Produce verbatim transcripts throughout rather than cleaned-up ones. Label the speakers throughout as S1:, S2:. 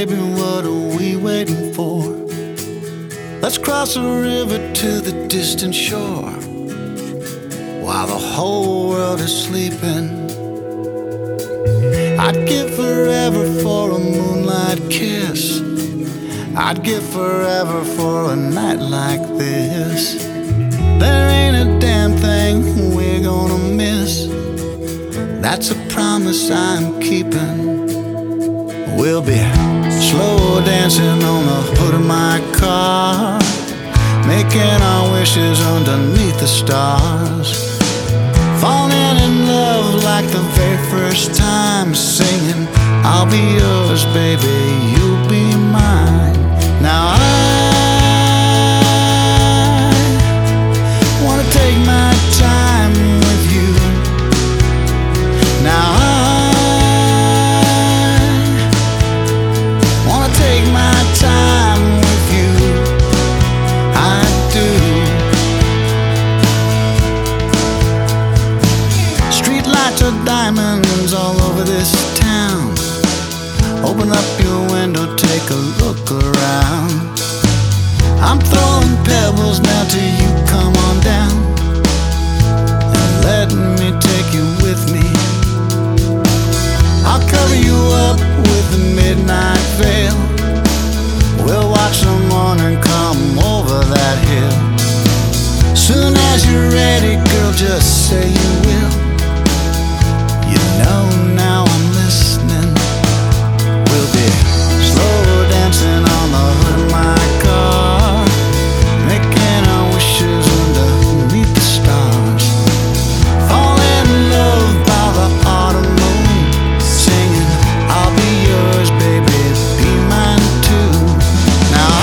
S1: baby, what are we waiting for? Let's cross a river to the distant shore while the whole world is sleeping. I'd give forever for a moonlight kiss. I'd give forever for a night like this. There ain't a damn thing we're gonna miss. That's a promise I'm keeping. We'll be slow dancing on the hood of my car, making our wishes underneath the stars, falling in love like the very first time, singing, I'll be yours, baby, you'll be mine. Now I wanna take my time with you. Now I wanna take my time with you. I do. Street lights are diamonds all over this town. Open up your window, take a look around. I'm throwing pebbles now till you come on down and let me take you with me. I'll cover you up with the midnight veil. We'll watch the morning come over that hill. Soon as you're ready, girl, just say you will. You know now I'm listening. We'll be slow dancing on the hood of my car, making our wishes underneath the stars, falling in love by the autumn moon, singing, I'll be yours, baby, be mine too. Now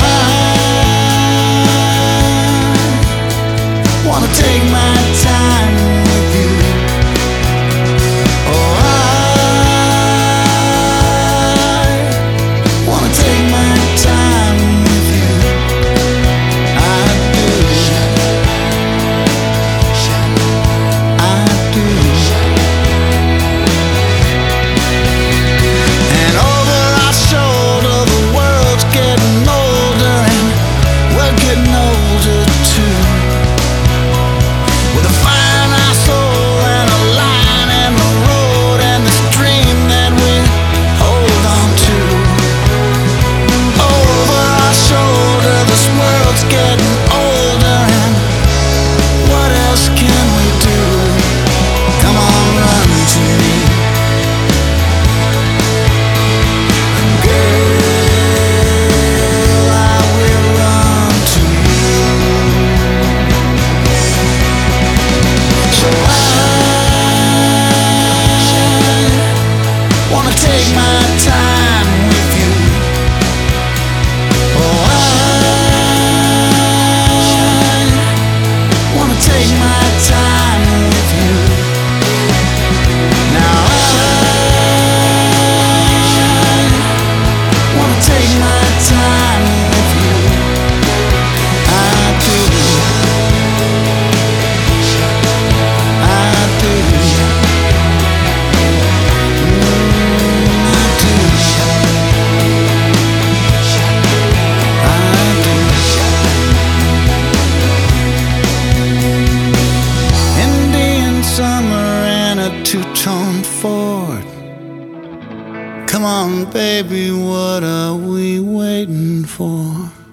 S1: I wanna take my time with you. Oh, I wanna take my time with you. I do. I do. And over our shoulder, the world's getting older, and we're getting older too. With a fire in our soul and a line in the road, and this dream that we hold on to. Over our shoulder, this world's getting older, and what else can we do? Come on, run to me, girl, I will run to you. So I wanna take my time with you. Oh, I wanna take my time with you. Now I wanna take my time with you. I do. I do. Mm, I do. I do. Indian summer and a two-tone Ford. Come on, baby, what are we waiting for?